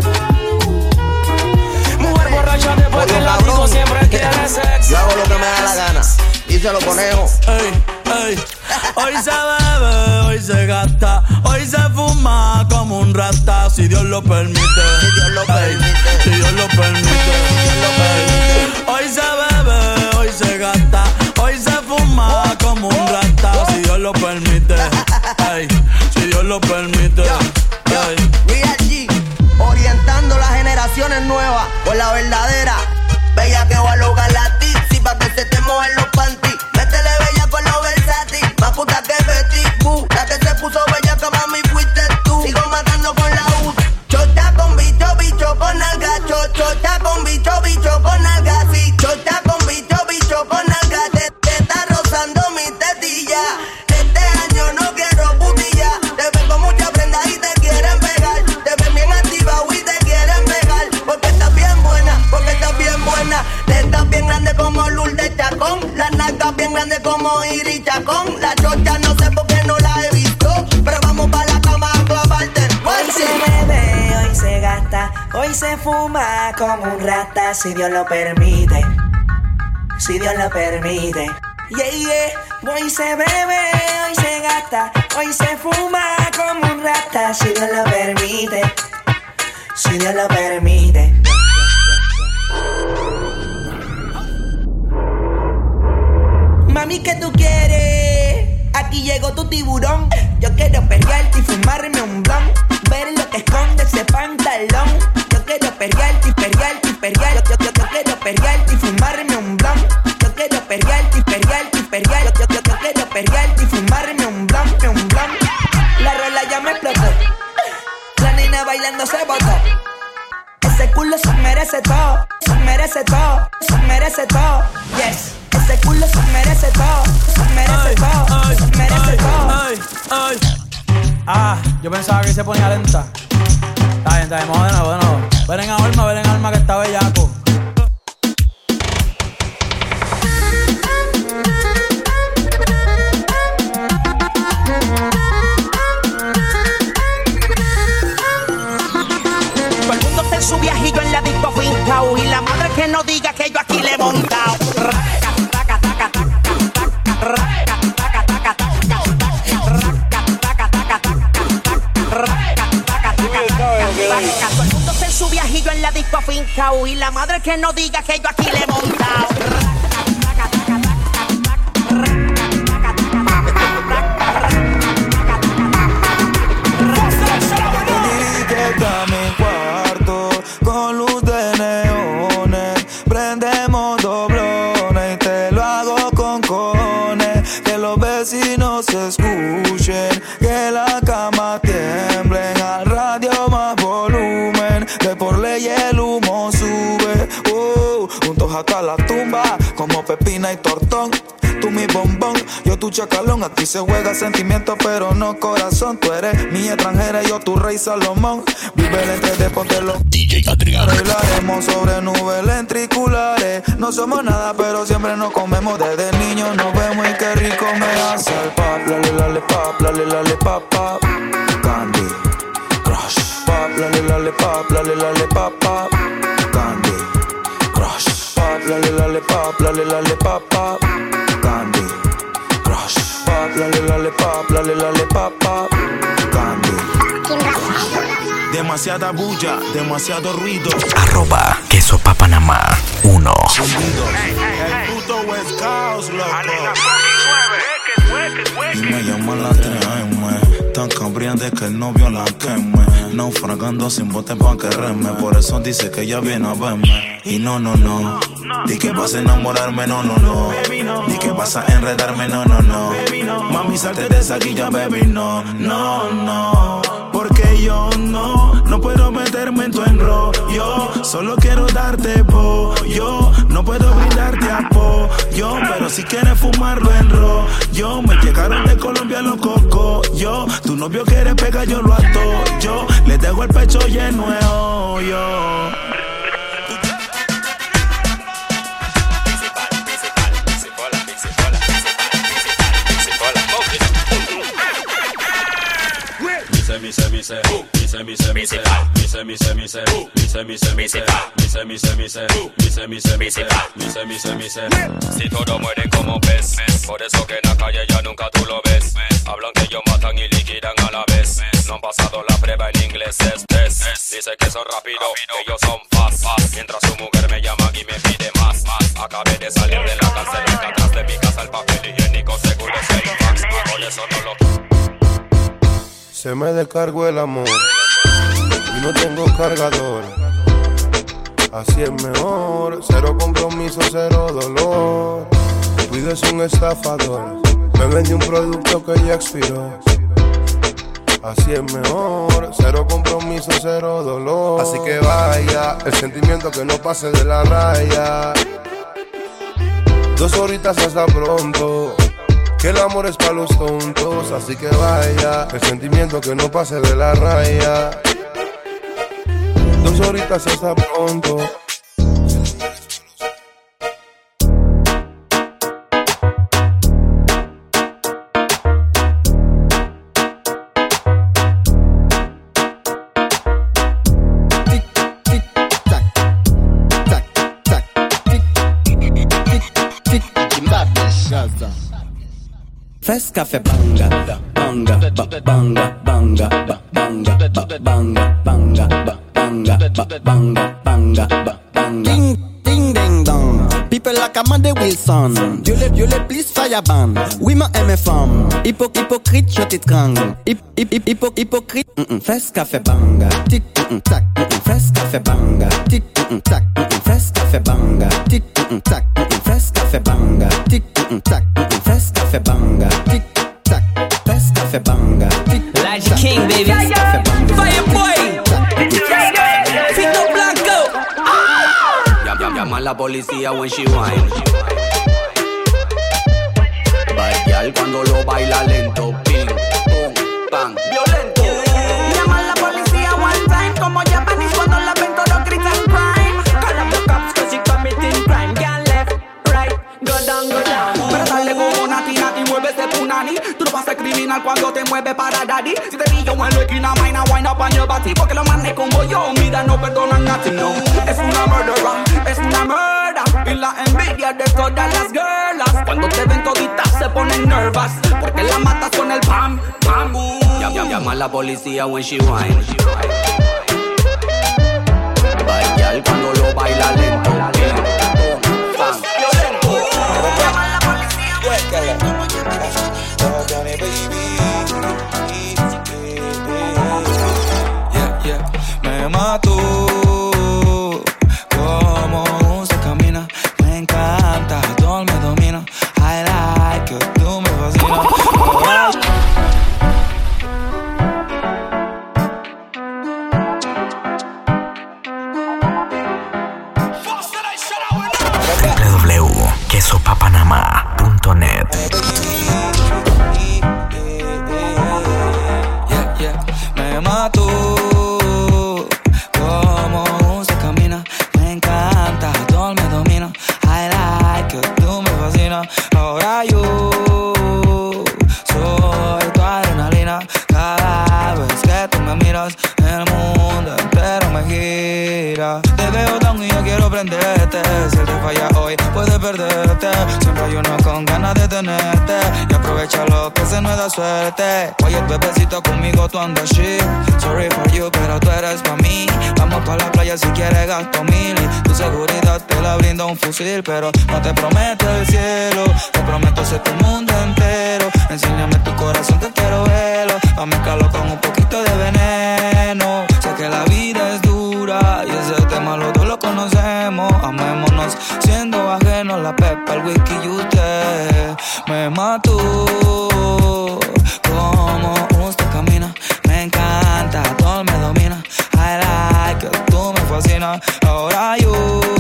Mujer borracha después del látigo siempre quiere sex. Yo hago lo que me da la gana. Díselo, conejo. Ey. Hoy se bebe, hoy se gasta, hoy se fuma como un rata. Si Dios lo permite. Si Dios lo permite. Si Dios lo permite. Hoy se bebe, hoy se gasta, hoy se fuma como un rata. Si Dios lo permite. Ey, si Dios lo permite. Real G, orientando las generaciones nuevas por la verdadera. Bella que va a lograr la tipsy pa' que se te mojen los panties. Métele bella con los versátil, más puta que Betty Boo. La que se puso bella que mami fuiste tú. Sigo matando con la U. Chota con bicho con alga. Chota con bicho con alga. Sí, chota con bicho con alga. Te está rozando mi tetilla. Este año no quiero putilla. Te ven con mucha prenda y te quieren pegar. Te ven bien activa y te quieren pegar. Porque estás bien buena, Te estás bien grande como Lourdes Chacón. Las nalgas bien grandes como Iris Chacón. La chocha no sé por qué no la he visto, pero vamos pa' la cama a clavarte. Hoy se bebe, hoy se gasta, hoy se fuma como un rata. Si Dios lo permite. Si Dios lo permite. Yeah. Hoy se bebe, hoy se gasta, hoy se fuma como un rata. Si Dios lo permite. Si Dios lo permite. Mami, ¿qué tú quieres? Aquí llegó tu tiburón. Yo quiero perrearte y fumarme un blunt. Ver lo que esconde ese pantalón. Yo quiero perrearte y perrearte y perrear. Yo quiero perrearte y fumarme un blunt. Yo quiero perrearte y perrearte y perrear. Yo quiero perrearte y fumarme un blunt, un blunt. La rola ya me explotó. La nena bailando se botó. Ese culo se merece todo. Se merece todo. Se merece todo. Yes. Ese culo se merece todo, se merece todo, se merece todo. Yo pensaba que se ponía lenta. Está bien, de nuevo. Ven en alma que está bellaco. Todo el mundo está en su viajillo en la disco fincao. Y la madre que no diga que yo aquí le he montado. Todo el mundo se sube y yo en la disco afincao. Y la madre que no diga que yo aquí le he montado. A mi cuarto con luz de neones, prendemos doblones y te lo hago con cojones, que los vecinos se escuchen, que la cama tiemblen, al radio más volumen, de por ley el humo sube, juntos hasta la tumba, como Pepina y Tortón. Tú mi bombón, yo tu chacalón. Aquí se juega sentimiento pero no corazón. Tú eres mi extranjera y yo tu rey Salomón. Vive el entre de ponte DJ Adrián. Arreglaremos sobre nubes lentriculares. No somos nada pero siempre nos comemos. Desde niños nos vemos y qué rico me hace el pap. Lale lale pap, lale lale pap pap. Candy Crush. Pap, lale lale pap, lale lale pap pap. Candy Crush. Pap, lale lale pap, lale lale pap pap. Candy Crush. Pap, lale lale pap, lale lale pap pap. Candy. Demasiada bulla, demasiado ruido. @queso papanamá 1. El puto West Coast, loco. Y me llaman la 3M. Tan cambriante que el novio la queme. Naufragando sin bote pa' que reme. Por eso dice que ella viene a verme. Y no, no, no. Di que vas a enamorarme, no, no, no. Di que vas a enredarme, no, no, no. Mami, salte de esa guilla, baby, no, no, no. Porque yo no puedo meterme en tu enrollo. Solo quiero darte pollo. No puedo brindarte apoyo, pero si quieres fumarlo en rollo. Me llegaron de Colombia los cocos. Tu novio quiere pegar, yo lo ato. Yo le dejo el pecho lleno de hoyo. Si todos mueren como pez, por eso que en la calle ya nunca tú lo ves. Hablan que ellos matan y liquidan a la vez. No han pasado la prueba en inglés, test. Dice que son rápido, ellos son fast. Mientras su mujer me llama y me pide más. Acabé de salir de la cárcel, nunca atrás de mi casa el papel higiénico seguro es el fax. Por eso no lo... Se me descargó el amor y no tengo cargador. Así es mejor, cero compromiso, cero dolor. Cuido es un estafador, me vendió un producto que ya expiró. Así es mejor, cero compromiso, cero dolor. Así que vaya, el sentimiento que no pase de la raya. 2 horitas hasta pronto. Que el amor es para los tontos, así que vaya, el sentimiento que no pase de la raya. 2 horitas hasta pronto. Fes café banga, banga, banga, banga, banga, banga, banga, banga, banga, banga, banga. Ding, ding, ding, dong. People like Amanda Wilson. Dieu les please fireban. Oui, ma aime femme. Hypocrite, je t'étrangle. Hypocrite. Fes café banga. Tic, tac. Fes café banga. Tic, tac. Fes café banga. Tic, tac. Fes café banga. Tic, tac. Fes café banga. Tic, tac. Fes café banga. Tic, Elijah King, baby. Fireboy. Fito Blanco. Llama a la policía when she whine. Bad girl cuando lo baila lento. Ping, pum, pan. Violento. Llama a la policía one time, como Japanese cuando la ven todo gritan crime. Call up the cops cause you committing crime. Girl left, right, go down, go down. Pero dale como Nati, mueve ese punani. Tú no vas a ser criminal cuando te mueves para daddy. Si te pillo en la esquina, vaina, wind up on your body. Porque lo manes como yo, mira, no perdonan a ti, no. Es una murderer, es una murder. Y la envidia de todas las girls. Cuando te ven toditas se ponen nervous. Porque la matas con el pam, pam. Llama a la policía when she whine. me mató. Como se camina, me encanta, todo me domina. I like it, tú me fascinas. www.quesopapanamá.net. Me mató. Como se camina, me encanta, todo me domina. I like it, tú me fascinas. Ahora yo soy tu adrenalina. Cada vez que tú me miras, el mundo entero me gira. Te veo down y yo quiero prenderte. Si te falla hoy, puedes perderte. Siempre hay uno con ganas de tenerte. Y aprovecha lo que se nos da suerte. Oye, bebecito, conmigo tú andas shit. Sorry for you, pero tú eres pa' mí. Vamos pa' la playa si quieres gasto 1000. Y tu seguridad te la brinda un fusil. Pero no te prometo el cielo, te prometo ser tu mundo entero. Enséñame tu corazón que quiero verlo. A mezclarlo con un poquito de veneno. Sé que la vida es dura y ese tema los dos lo conocemos. Amémonos siendo ajenos, la pepa, el whisky y usted. Me mató. Como usted camina, me encanta, todo me domina. I like it, tú me fascinas. Ahora yo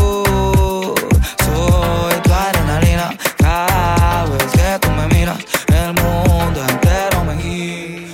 soy tu adrenalina. Cada vez que tú me miras, el mundo entero me gira.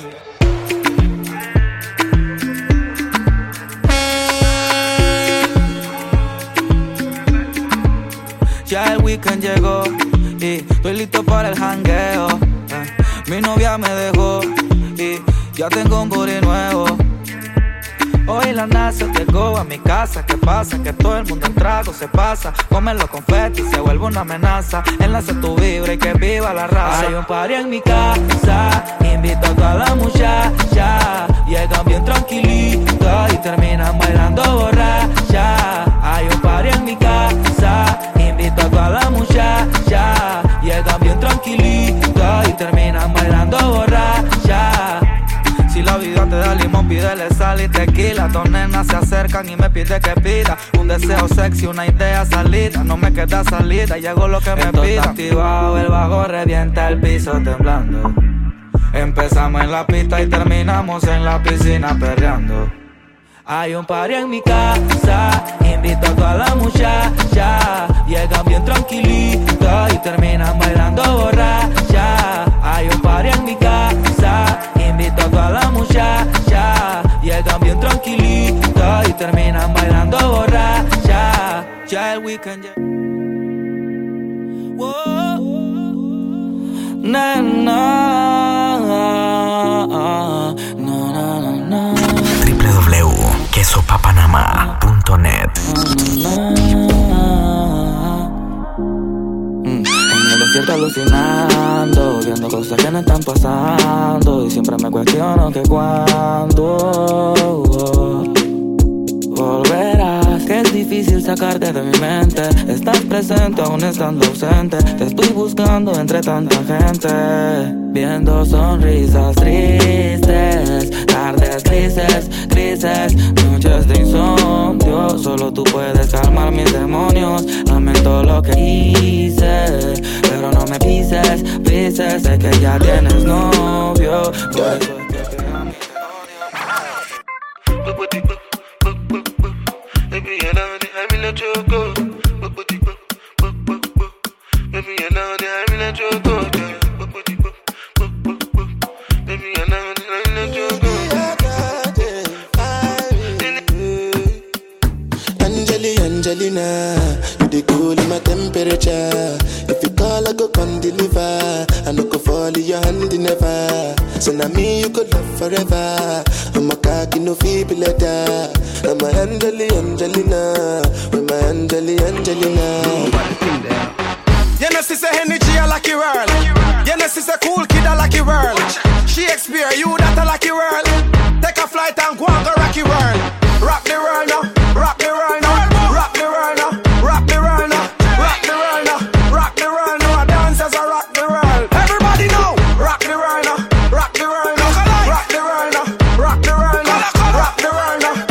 Ya el weekend llegó y estoy listo para el jangueo. Mi novia me dejó y ya tengo un booty nuevo. Hoy la NASA llegó a mi casa. ¿Qué pasa? Que todo el mundo en trago se pasa. Comen los confetis y se vuelve una amenaza. Enlace tu vibra y que viva la raza. Hay un party en mi casa, invito a toda la muchacha. Llegan bien tranquilitas y terminan bailando borracha. Hay un party en mi casa, invito a toda la muchacha. Llegan bien tranquilitas y terminan bailando borracha. Si la vida te da limón, pídele sal y tequila. Dos nenas se acercan y me pide que pida un deseo sexy, una idea salida. No me queda salida y hago lo que me pida. Activado, el bajo revienta el piso temblando. Empezamos en la pista y terminamos en la piscina perreando. Hay un party en mi casa, invito a toda la muchacha. Llegan bien tranquilitas y terminan bailando borracha. Hay un party en mi casa, invito a toda la muchacha. Llegan bien tranquilitas y terminan bailando borracha. Ya el weekend ya. Whoa. www.quesopapanamá.net. En el desierto alucinando, viendo cosas que no están pasando. Y siempre me cuestiono que cuándo volverás, que es difícil sacarte de mi mente. Estás presente aún estando ausente. Te estoy buscando entre tanta gente, viendo sonrisas tristes, tardes grises, grises, noches de insomnio. Solo tú puedes calmar mis demonios. Lamento lo que hice, pero no me pises, pises. Sé que ya tienes novio, por eso es que a mí te odio. Baby, I know that I'm in a choco. Baby, I know that I'm in a choco. Baby, I know that I'm in a choco. Angelina, you the cool in my temperature. If you call, I go come deliver. I no go fall in your hand never. So now me you could love forever. I'm a cocky no feeble letter. I'm a Angelina, with my Angelina. You know she's a energy a lucky world. You know she's a cool kid a lucky world. Shakespeare, you that a lucky world. Take a flight and go and go rocky world. Rock the world now, rock the world now, rock the world now, rock the world now, rock the world now, rock the world now. Dancers are rock the world. Everybody know, rock the world now, rock the world now, rock the world now, rock the world now, rock the world now,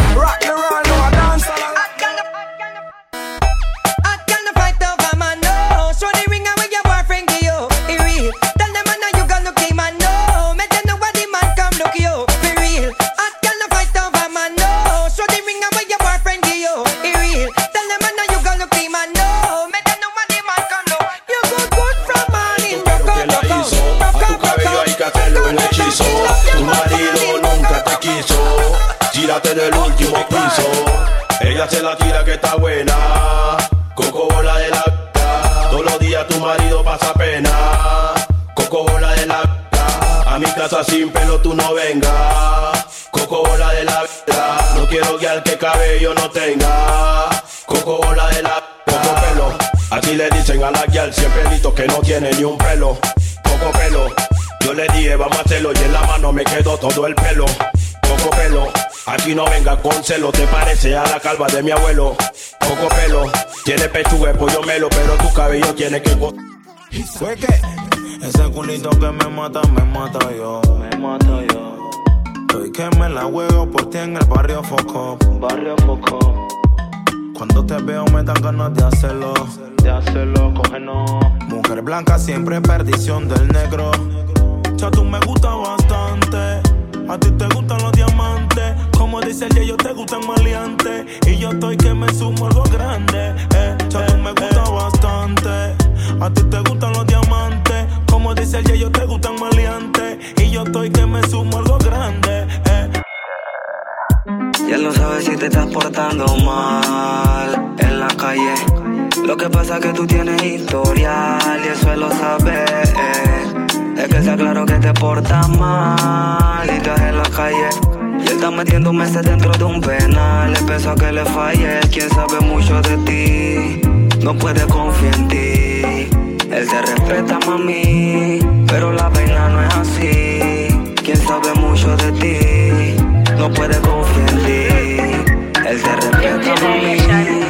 piso. Ella se la tira que está buena. Coco bola de la vida. Todos los días tu marido pasa pena. Coco bola de la vida. A mi casa sin pelo tú no vengas. Coco bola de la vida. No quiero guiar que cabello no tenga. Coco bola de la poco pelo. Así le dicen a la guial siempre listo que no tiene ni un pelo. Poco pelo. Yo le dije vamos a hacerlo y en la mano me quedó todo el pelo. Poco pelo. Aquí no venga con celo, te parece a la calva de mi abuelo. Poco pelo, tiene pechuga de pollo melo, pero tu cabello tiene que... ¿Fue qué? Ese culito que me mata yo. Me mata yo. Estoy que me la huevo por ti en el barrio Foco. Cuando te veo me dan ganas de hacerlo, cógenos. Mujer blanca siempre perdición del negro. Ya tú me gusta bastante. A ti te gustan los diamantes. Como dice el yo te gustan maleantes. Y yo estoy que me sumo algo grande. Ya tú me gusta bastante. A ti te gustan los diamantes. Como dice el yo te gustan maleantes. Y yo estoy que me sumo algo grande. Y él no sabe si te estás portando mal en la calle. Lo que pasa es que tú tienes historial y eso él lo sabe. Es que está claro que te portas mal y estás en la calle. Y él está metiendo meses dentro de un penal. Empezó a que le falle. Él quien sabe mucho de ti no puede confiar en ti. Él te respeta, mami, pero la vaina no es así. Quien sabe mucho de ti no puede confiar en ti. Él te respeta, mami.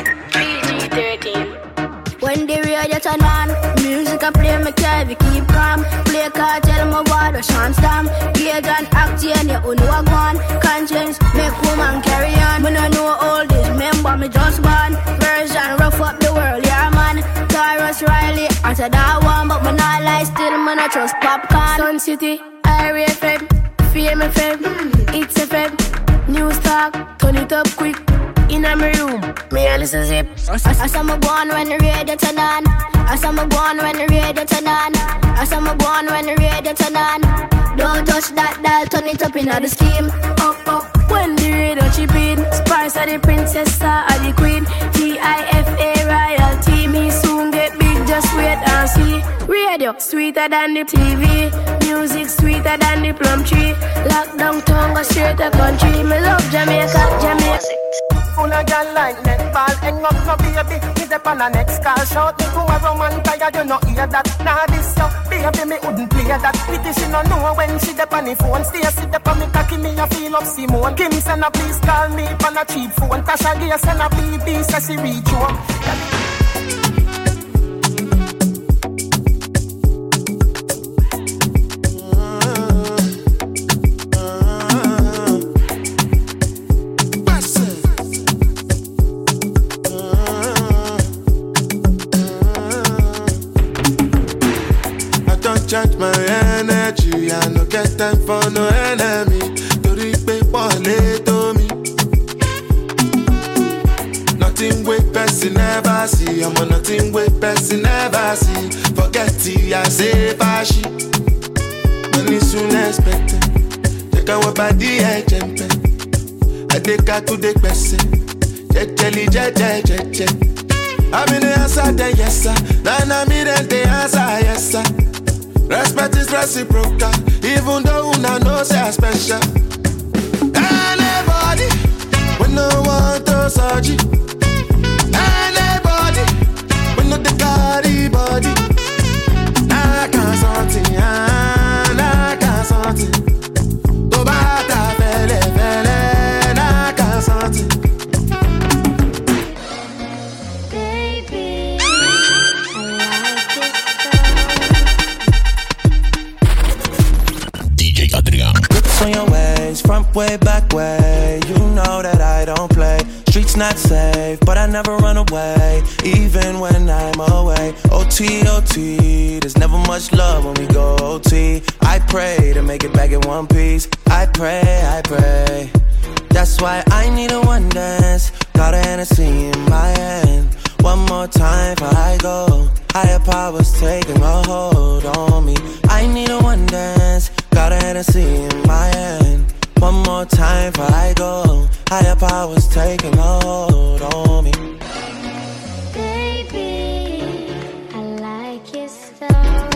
When the radio turn on, music I play, me carry keep calm. Play cartel, my water shan't stamp. Gauge and act, and you know I gone. Conscience, make woman carry on. When I know all this, remember me just born. Version, rough up the world, yeah man. Taurus Riley, after that one, but me not lie still, me not trust popcorn. Sun City, Irie FM, Fame FM, It's FM, News Talk, turn it up quick. In my room, me a listen zip. I saw me born when the radio turn on. I saw me born when the radio turn on. I saw me born when the radio turn on. Don't touch that dial, turn it up in the scheme. Up, when the radio chip in. Spice of the princess, star of the queen. FIFA royalty, me soon get big, just wait and see. Radio, sweeter than the TV. Music, sweeter than the plum tree. Lockdown tongue, go straight to country. Me love Jamaica. Full of girl like netball, hang up no baby. Hit up on the next call, shout me to a Roman tired, you no hear that. Nah this yo, baby me wouldn't play that. Pity she no know when she dep on the phone. Stay sit dep on me cocky, me a feel up Simone. Kim send a please call me on a cheap phone. Tasha Gay send a BB, say she reach home. Charge my energy, I no get time for no enemy. Tori pe pole to me. Nothing with person never see. I'm on nothing with person never see. Forget it, I say fashi. Money soon expected. Check out what body I jump. I take her to the person. Je. I'm in the answer, then yes sir. Nana me then the answer, yes sir. Respect is reciprocal, even though una know say I special. Anybody, when no one to search it. Anybody, when no the carry body. I can't something, I can't something. To bata fele, I can't something. On your ways, front way, back way. You know that I don't play. Streets not safe, but I never run away, even when I'm away. OT, there's never much love when we go OT. I pray to make it back in one piece. I pray. That's why I need a one dance. Got a Hennessy in my hand. One more time before I go. Higher powers taking a hold on me. I need a one dance. Got a Hennessy in my hand. One more time before I go. Higher powers taking a hold on me. Baby, I like your style.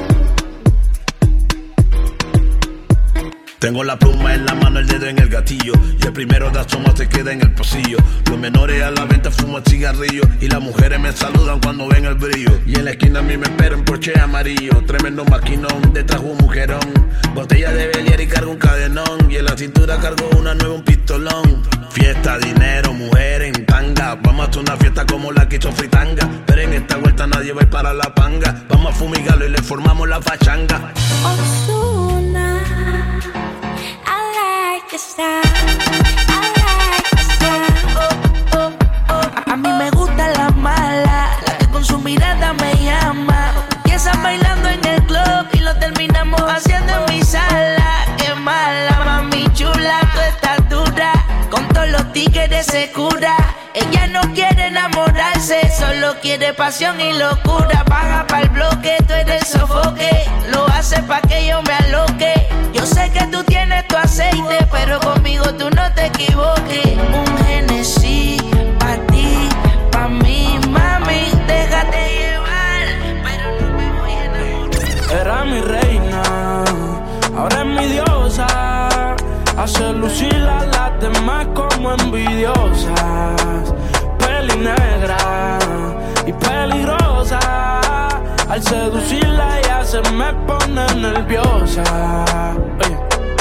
Tengo la pluma en la mano, el dedo en el gatillo, y el primero de asoma se queda en el pasillo. Los menores a la venta fuman cigarrillos, y las mujeres me saludan cuando ven el brillo. Y en la esquina a mí me espera un Porsche amarillo, tremendo maquinón, detrás un mujerón, botella de Belier y cargo un cadenón, y en la cintura cargo una nueva, un pistolón. Fiesta, dinero, mujeres en tanga, vamos a hacer una fiesta como la que hizo Fritanga, pero en esta vuelta nadie va a ir para la panga. Vamos a fumigarlo y le formamos la fachanga. Ozuna, I like your style. I like your style. A mí me gusta la mala, la que con su mirada me llama. Empiezan bailando en el club y lo terminamos haciendo en mi sala. Qué mala, mami chula, tú estás dura. Con todos los tigres se cura. Ella no quiere enamorarse, solo quiere pasión y locura. Baja pa'l bloque, tú eres sofoque. Lo hace pa' que yo me aloque. Yo sé que tú tienes tu aceite, pero conmigo tú no te equivoques. Un Genesis pa' ti, pa' mí, mami. Déjate llevar, pero no me voy a enamorar. Era mi reina, ahora es mi diosa. Hace lucir a las demás como envidiosas. Peli negra y peligrosa. Al seducirla ella se me pone nerviosa. Oye.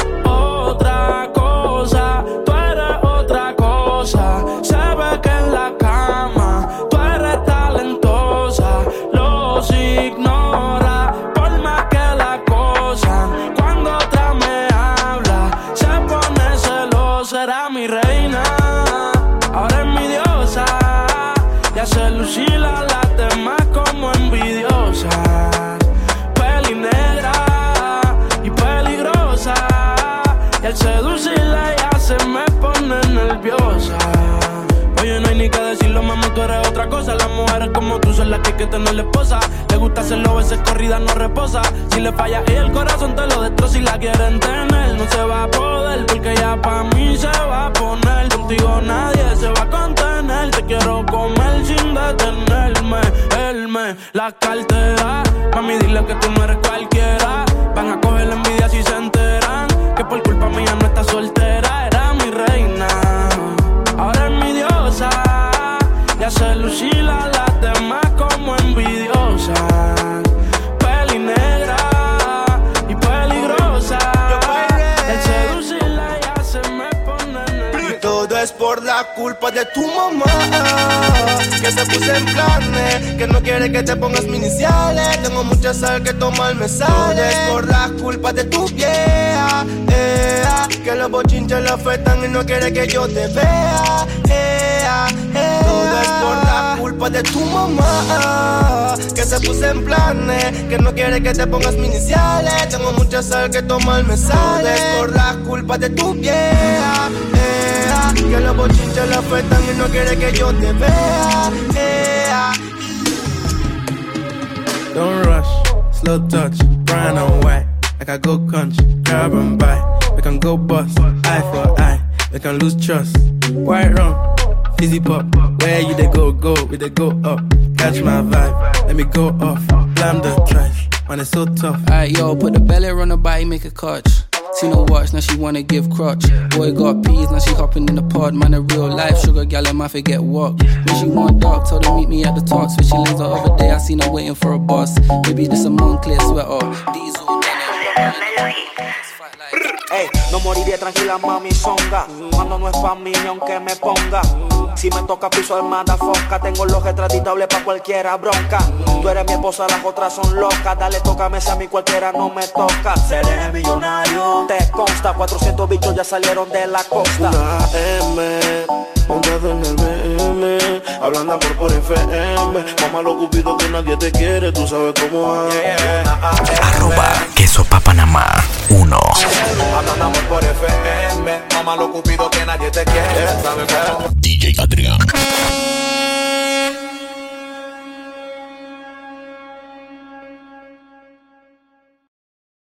Otra cosa, tú eres otra cosa. Se ve que en la cama tú eres talentosa. Los ignora por más que la acosan. Cuando otra me habla se pone celosa. Era mi reina, ahora es mi diosa. Y hace lucir a las demás como envidiosas. Peli negra y peligrosa. Y al seducirla ya se me pone nerviosa. Oye, no hay ni que decirlo, mami, tú eres otra cosa. Las mujeres como tú son las que hay que tener la esposa. Le gusta hacerlo, veces corrida no reposa. Si le falla ella el corazón te lo destroza. Si la quieren tener, no se va a poder, porque ya pa' mí se va a poner. Contigo nadie se va a contener. Te quiero comer sin detenerme. Él me la cartera. Mami, dile que tú no eres cualquiera. Van a coger la envidia si se enteran que por culpa mía no está soltera. Era mi reina, ahora es mi diosa. Y hace lucir a las demás como envidiosas. Peli negra y peligrosa. El seducirla ya se me pone nerviosa. Y todo es por la culpa de tu mamá, que se puso en planes, que no quiere que te pongas mis iniciales. Tengo mucha sal que tomar me sale. Todo es por la culpa de tu vieja, que los bochinches le afectan y no quiere que yo te vea. Todo es por la culpa de tu mamá, que se puso en planes, que no quiere que te pongas mis iniciales. Tengo mucha sal que tomar me sale. Todo es por la culpa de tu vieja, que los bochinches le afectan y no quiere que yo te vea. Don't rush, slow touch, brown and white. Like I go country, grab and buy. We can go bust, eye for eye. We can lose trust. White rum, fizzy pop. Where you they go, we they go up. Catch my vibe, let me go off. Blam the trash, man it's so tough. Alright, yo, put the belly on the body, make a catch. Seen her watch, now she wanna give crutch. Boy got peas, now she hopping in the pod. Man, a real life sugar gal, I might forget walk. When she want dark, told her meet me at the talk. Switching lanes the other day, I seen her waiting for a bus. Maybe this a Moncler sweater. Diesel, Ey, no moriré tranquila, mami, songa. Cuando no es pa' mí, ni aunque me ponga. Si me toca piso armada foca, tengo los retratitables pa' cualquiera bronca. Tú eres mi esposa, las otras son locas. Dale, tócame, si a mí cualquiera no me toca. Seré millonario, te consta. 400 bichos ya salieron de la costa. Una M, montado en el BM, hablando por FM. Mamá lo cupido que nadie te quiere, tú sabes cómo es. @quesopapanamá 1. Hablando por FM, mamá lo cupido que nadie te quiere, ¿sabes cómo? DJ Adrián.